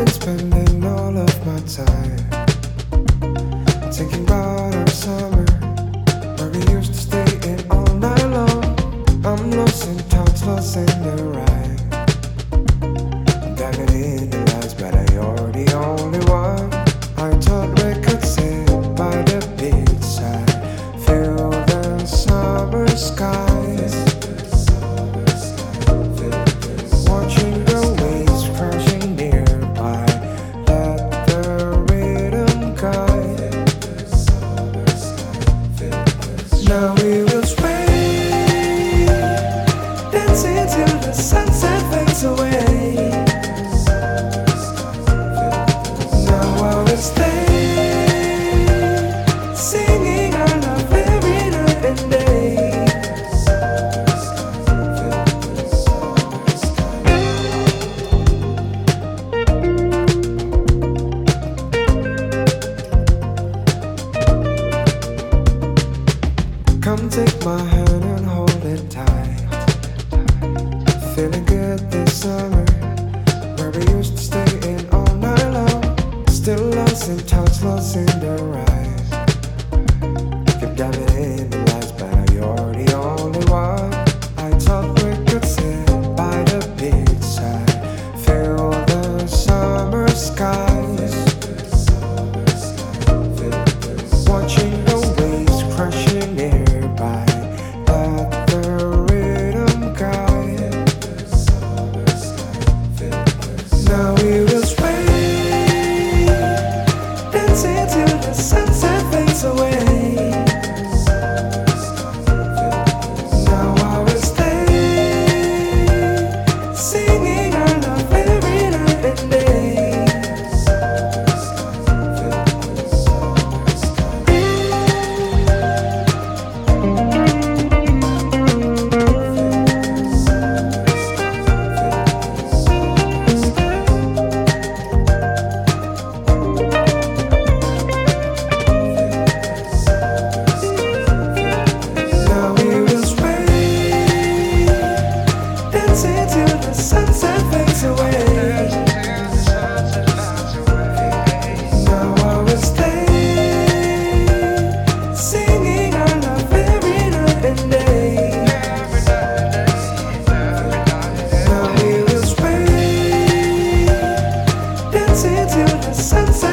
Spending all of my time thinking about our summer, where we used to stay in all night long. I'm lost in thoughts, lost in the ride, diving in the lights, but you're the only one. I thought we could sit by the beachside, feel the summer skies, watching the waves crashing nearby. Let the rhythm guide. Now we will sway, dancing till the sunset fades away. Now I will stay, singing our love every night and day. Come take my hand and hold it tight. Feeling good this summer, where we used to stay in all night long. Still lost in touch, lost in the ride. Keep diving in the lights, but you're the only one. I thought we could sit by the beachside, feel the summer skies, watching the waves crashing nearby. Let the rhythm guide. Now we will sway, dancing till the sunset fades away. Now I will stay, singing our love every night and day. Now we will sway, dancing till the sunset fades away. Now I will stay, singing our love every night and day. Now we will sway, dancing till the sunset